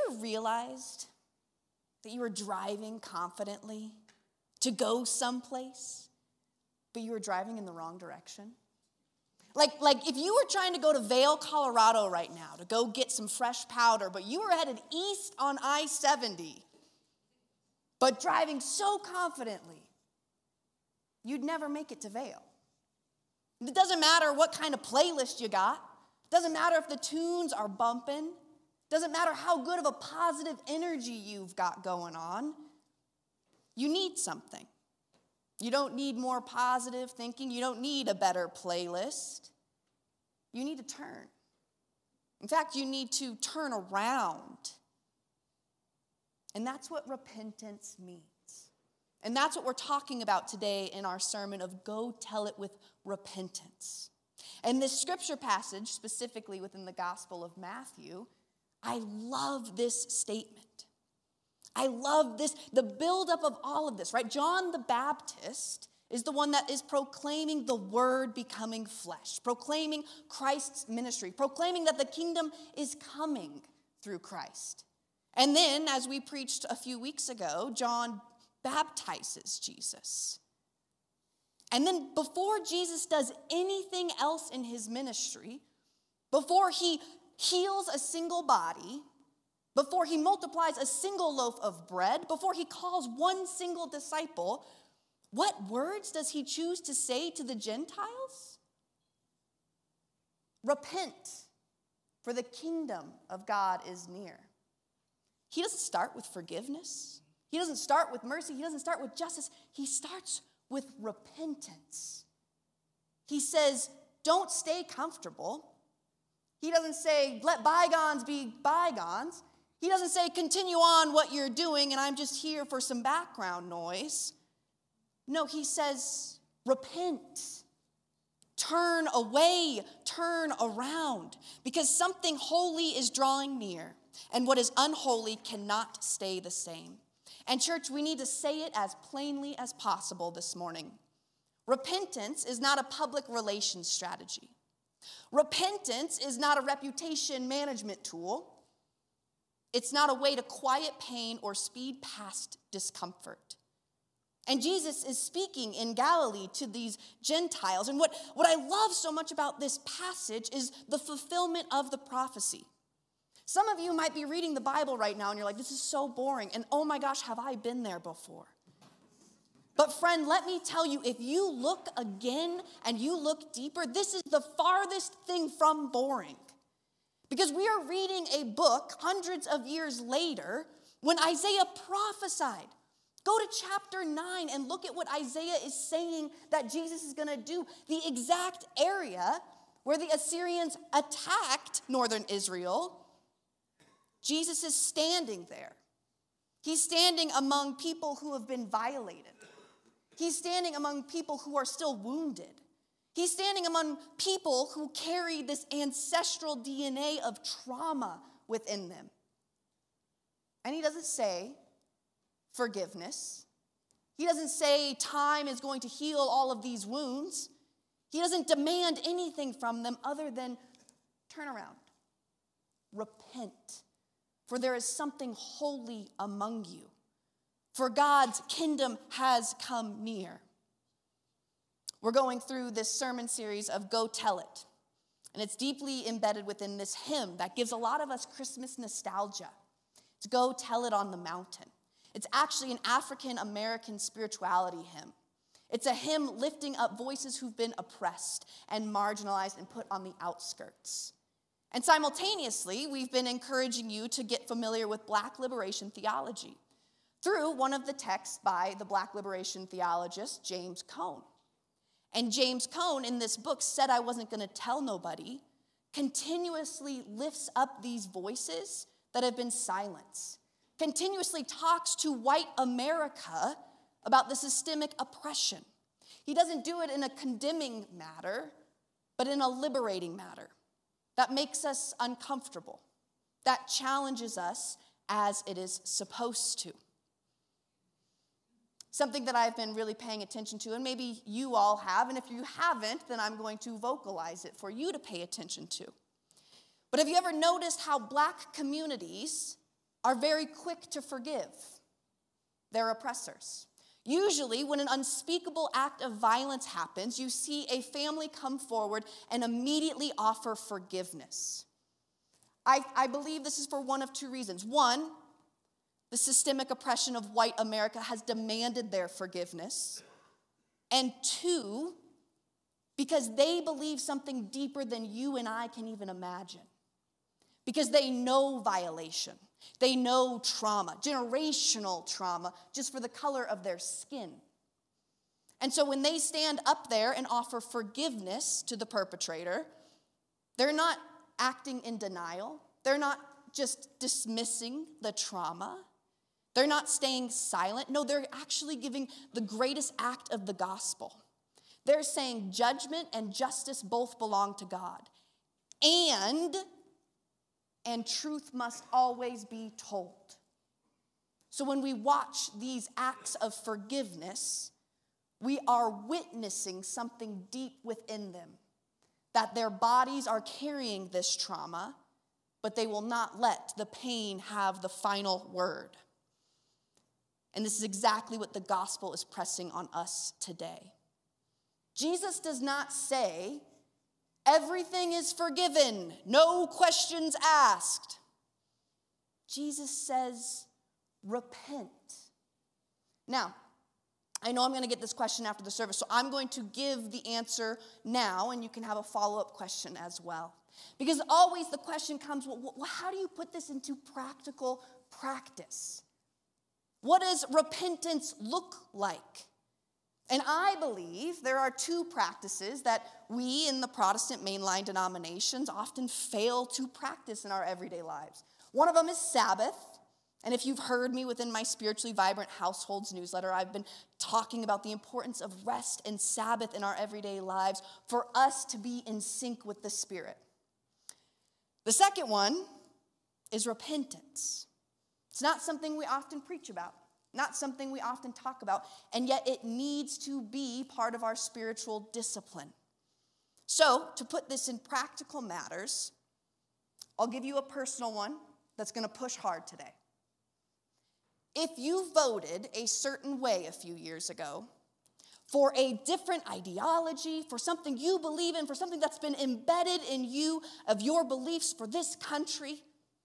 ever realized that you were driving confidently to go someplace, but you were driving in the wrong direction? Like if you were trying to go to Vail, Colorado right now to go get some fresh powder, but you were headed east on I-70, but driving so confidently, you'd never make it to Vail. It doesn't matter what kind of playlist you got. It doesn't matter if the tunes are bumping. It doesn't matter how good of a positive energy you've got going on. You need something. You don't need more positive thinking. You don't need a better playlist. You need to turn. In fact, you need to turn around. And that's what repentance means. And that's what we're talking about today in our sermon of Go Tell It with Repentance. And this scripture passage, specifically within the Gospel of Matthew, I love this statement. I love this, the buildup of all of this, right? John the Baptist is the one that is proclaiming the word becoming flesh, proclaiming Christ's ministry, proclaiming that the kingdom is coming through Christ. And then, as we preached a few weeks ago, John baptizes Jesus. And then before Jesus does anything else in his ministry, before he heals a single body, before he multiplies a single loaf of bread, before he calls one single disciple, what words does he choose to say to the Gentiles? Repent, for the kingdom of God is near. He doesn't start with forgiveness. He doesn't start with mercy. He doesn't start with justice. He starts with repentance. He says, don't stay comfortable. He doesn't say, let bygones be bygones. He doesn't say, continue on what you're doing and I'm just here for some background noise. No, he says, repent. Turn away, turn around, because something holy is drawing near, and what is unholy cannot stay the same. And church, we need to say it as plainly as possible this morning. Repentance is not a public relations strategy. Repentance is not a reputation management tool. It's not a way to quiet pain or speed past discomfort. And Jesus is speaking in Galilee to these Gentiles. And what I love so much about this passage is the fulfillment of the prophecy. Some of you might be reading the Bible right now and you're like, this is so boring. And oh my gosh, have I been there before? But friend, let me tell you, if you look again and you look deeper, this is the farthest thing from boring. Because we are reading a book hundreds of years later when Isaiah prophesied. Go to chapter 9 and look at what Isaiah is saying that Jesus is going to do. The exact area where the Assyrians attacked northern Israel, Jesus is standing there. He's standing among people who have been violated. He's standing among people who are still wounded. He's standing among people who carry this ancestral DNA of trauma within them. And he doesn't say forgiveness. He doesn't say time is going to heal all of these wounds. He doesn't demand anything from them other than turn around, repent, for there is something holy among you, for God's kingdom has come near. We're going through this sermon series of Go Tell It, and it's deeply embedded within this hymn that gives a lot of us Christmas nostalgia. It's Go Tell It on the Mountain. It's actually an African-American spirituality hymn. It's a hymn lifting up voices who've been oppressed and marginalized and put on the outskirts. And simultaneously, we've been encouraging you to get familiar with Black liberation theology through one of the texts by the Black liberation theologist, James Cone. And James Cone, in this book, Said I Wasn't Going to Tell Nobody, continuously lifts up these voices that have been silenced, continuously talks to white America about the systemic oppression. He doesn't do it in a condemning matter, but in a liberating matter that makes us uncomfortable, that challenges us as it is supposed to. Something that I've been really paying attention to, and maybe you all have, and if you haven't, then I'm going to vocalize it for you to pay attention to. But have you ever noticed how Black communities are very quick to forgive their oppressors. Usually, when an unspeakable act of violence happens, you see a family come forward and immediately offer forgiveness. I believe this is for one of two reasons. One, the systemic oppression of white America has demanded their forgiveness. And two, because they believe something deeper than you and I can even imagine. Because they know violation. They know trauma, generational trauma, just for the color of their skin. And so when they stand up there and offer forgiveness to the perpetrator, they're not acting in denial. They're not just dismissing the trauma. They're not staying silent. No, they're actually giving the greatest act of the gospel. They're saying judgment and justice both belong to God. And truth must always be told. So when we watch these acts of forgiveness, we are witnessing something deep within them, that their bodies are carrying this trauma, but they will not let the pain have the final word. And this is exactly what the gospel is pressing on us today. Jesus does not say, everything is forgiven, no questions asked. Jesus says, repent. Now, I know I'm going to get this question after the service, so I'm going to give the answer now, and you can have a follow-up question as well. Because always the question comes, well, how do you put this into practical practice? What does repentance look like? And I believe there are two practices that we in the Protestant mainline denominations often fail to practice in our everyday lives. One of them is Sabbath. And if you've heard me within my Spiritually Vibrant Households newsletter, I've been talking about the importance of rest and Sabbath in our everyday lives for us to be in sync with the Spirit. The second one is repentance. It's not something we often preach about, not something we often talk about, and yet it needs to be part of our spiritual discipline. So, to put this in practical matters, I'll give you a personal one that's going to push hard today. If you voted a certain way a few years ago for a different ideology, for something you believe in, for something that's been embedded in you of your beliefs for this country,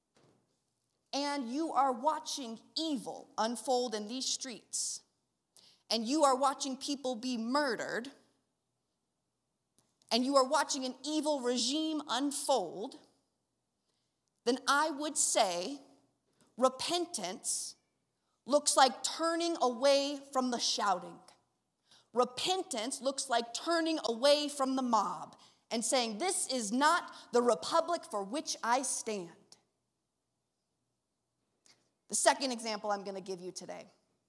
and you are watching evil unfold in these streets, and you are watching people be murdered, and you are watching an evil regime unfold, then I would say repentance looks like turning away from the shouting. Repentance looks like turning away from the mob and saying, this is not the republic for which I stand. The second example I'm going to give you today.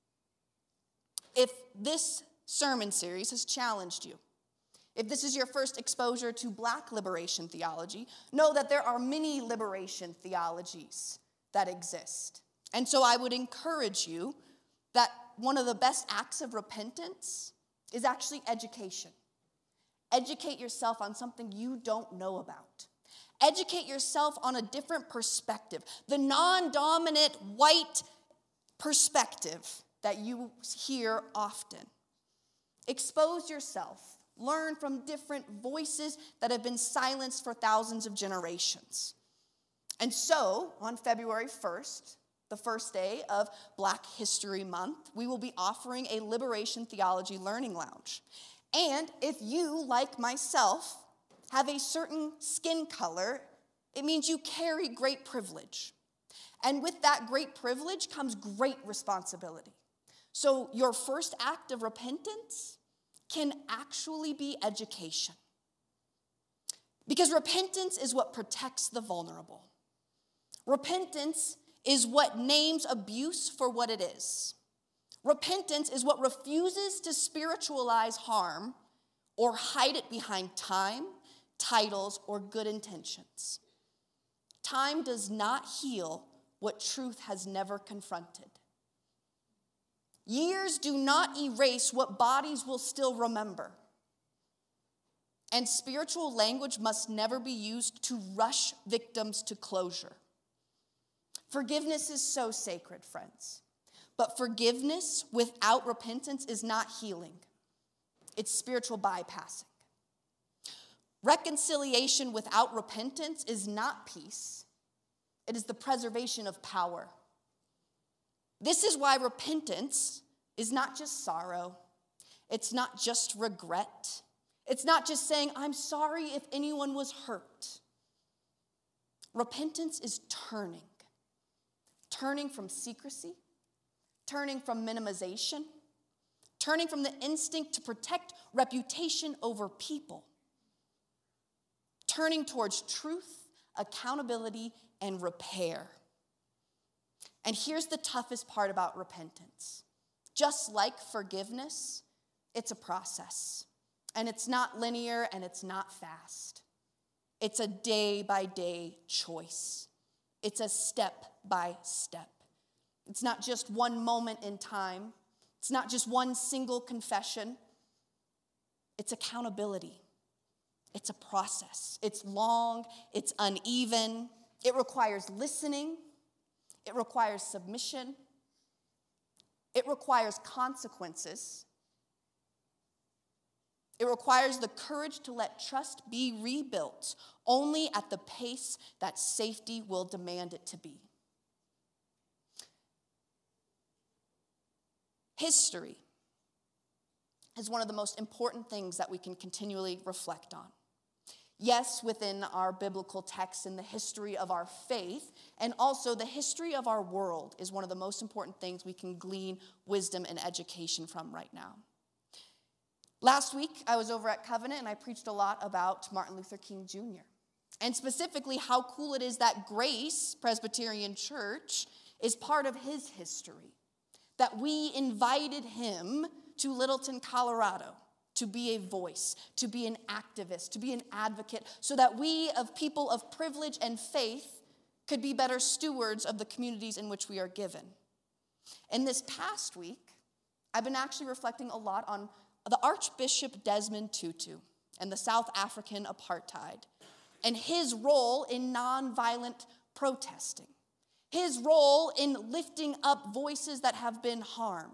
If this sermon series has challenged you, if this is your first exposure to Black liberation theology, know that there are many liberation theologies that exist. And so I would encourage you that one of the best acts of repentance is actually education. Educate yourself on something you don't know about. Educate yourself on a different perspective, the non-dominant white perspective that you hear often. Expose yourself. Learn from different voices that have been silenced for thousands of generations. And so, on February 1st, the first day of Black History Month, we will be offering a Liberation Theology Learning Lounge. And if you, like myself, have a certain skin color, it means you carry great privilege. And with that great privilege comes great responsibility. So your first act of repentance can actually be education. Because repentance is what protects the vulnerable. Repentance is what names abuse for what it is. Repentance is what refuses to spiritualize harm or hide it behind time, titles, or good intentions. Time does not heal what truth has never confronted. Years do not erase what bodies will still remember. And spiritual language must never be used to rush victims to closure. Forgiveness is so sacred, friends. But forgiveness without repentance is not healing. It's spiritual bypassing. Reconciliation without repentance is not peace. It is the preservation of power. This is why repentance is not just sorrow. It's not just regret. It's not just saying, I'm sorry if anyone was hurt. Repentance is turning. Turning from secrecy, turning from minimization, turning from the instinct to protect reputation over people, turning towards truth, accountability, and repair. And here's the toughest part about repentance. Just like forgiveness, it's a process. And it's not linear and it's not fast. It's a day-by-day choice. It's a step by step. It's not just one moment in time. It's not just one single confession. It's accountability. It's a process. It's long. It's uneven. It requires listening. It requires submission. It requires consequences. It requires the courage to let trust be rebuilt only at the pace that safety will demand it to be. History is one of the most important things that we can continually reflect on. Yes, within our biblical texts and the history of our faith, and also the history of our world is one of the most important things we can glean wisdom and education from right now. Last week, I was over at Covenant and I preached a lot about Martin Luther King Jr. And specifically how cool it is that Grace Presbyterian Church is part of his history. That we invited him to Littleton, Colorado, to be a voice, to be an activist, to be an advocate, so that we, of people of privilege and faith, could be better stewards of the communities in which we are given. And this past week, I've been actually reflecting a lot on the Archbishop Desmond Tutu and the South African apartheid, and his role in nonviolent protesting. His role in lifting up voices that have been harmed.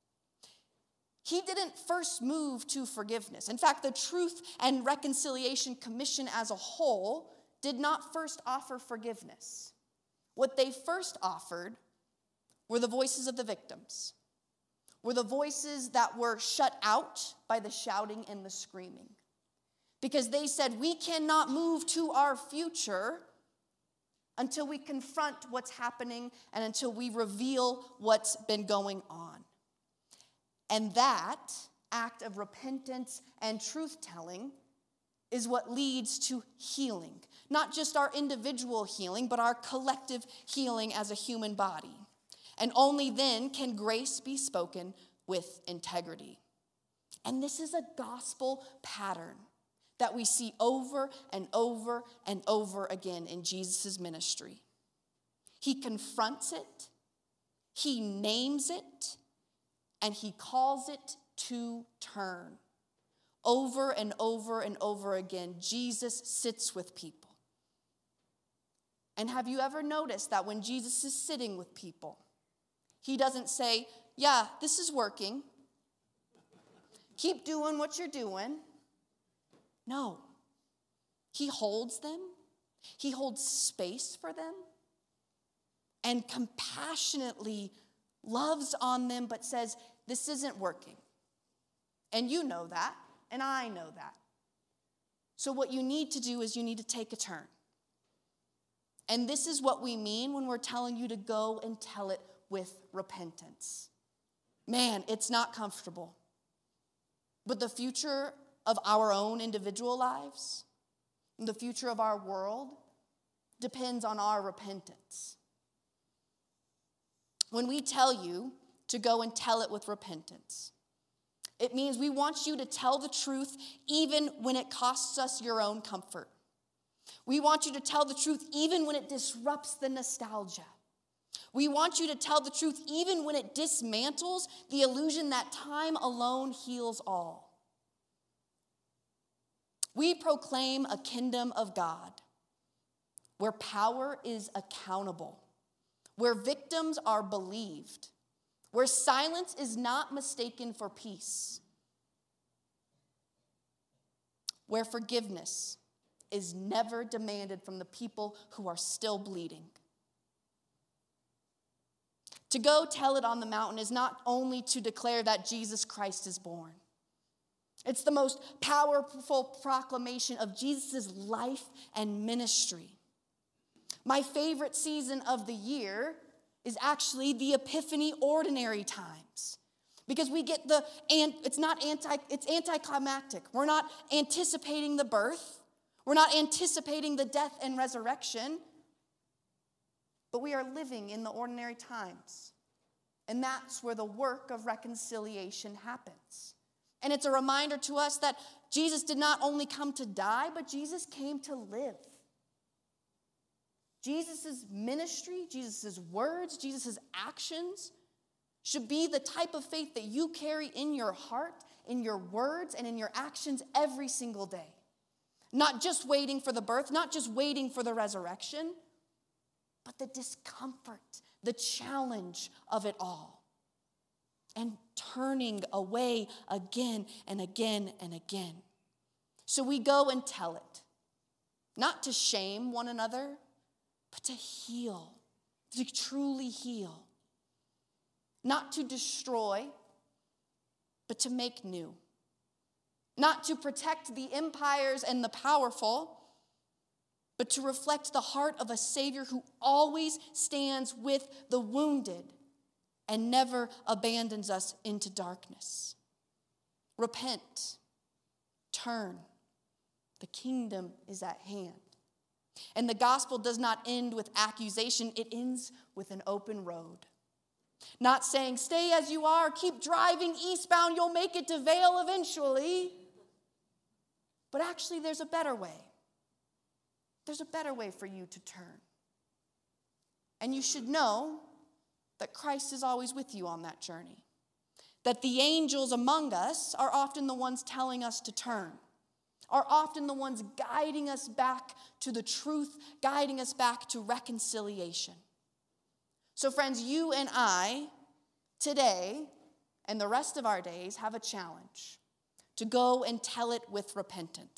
He didn't first move to forgiveness. In fact, the Truth and Reconciliation Commission as a whole did not first offer forgiveness. What they first offered were the voices of the victims, were the voices that were shut out by the shouting and the screaming. Because they said, we cannot move to our future until we confront what's happening and until we reveal what's been going on. And that act of repentance and truth-telling is what leads to healing. Not just our individual healing, but our collective healing as a human body. And only then can grace be spoken with integrity. And this is a gospel pattern that we see over and over and over again in Jesus' ministry. He confronts it, he names it, and he calls it to turn. Over and over and over again, Jesus sits with people. And have you ever noticed that when Jesus is sitting with people, he doesn't say, yeah, this is working. Keep doing what you're doing. No. He holds them. He holds space for them. And compassionately loves on them, but says, this isn't working. And you know that, and I know that. So what you need to do is you need to take a turn. And this is what we mean when we're telling you to go and tell it with repentance. Man, it's not comfortable. But the future of our own individual lives, the future of our world, depends on our repentance. When we tell you to go and tell it with repentance, it means we want you to tell the truth even when it costs us your own comfort. We want you to tell the truth even when it disrupts the nostalgia. We want you to tell the truth even when it dismantles the illusion that time alone heals all. We proclaim a kingdom of God where power is accountable, where victims are believed, where silence is not mistaken for peace, where forgiveness is never demanded from the people who are still bleeding. To go tell it on the mountain is not only to declare that Jesus Christ is born. It's the most powerful proclamation of Jesus' life and ministry. My favorite season of the year is actually the Epiphany ordinary times. Because we get it's anticlimactic. We're not anticipating the birth. We're not anticipating the death and resurrection. But we are living in the ordinary times. And that's where the work of reconciliation happens. And it's a reminder to us that Jesus did not only come to die, but Jesus came to live. Jesus' ministry, Jesus' words, Jesus' actions should be the type of faith that you carry in your heart, in your words, and in your actions every single day. Not just waiting for the birth, not just waiting for the resurrection, but the discomfort, the challenge of it all. And turning away again and again and again. So we go and tell it. Not to shame one another, but to heal, to truly heal. Not to destroy, but to make new. Not to protect the empires and the powerful, but to reflect the heart of a Savior who always stands with the wounded and never abandons us into darkness. Repent. Turn. The kingdom is at hand. And the gospel does not end with accusation. It ends with an open road. Not saying, stay as you are, keep driving eastbound, you'll make it to Vale eventually. But actually, there's a better way. There's a better way for you to turn. And you should know that Christ is always with you on that journey. That the angels among us are often the ones telling us to turn, are often the ones guiding us back to the truth, guiding us back to reconciliation. So friends, you and I, today and the rest of our days, have a challenge to go and tell it with repentance.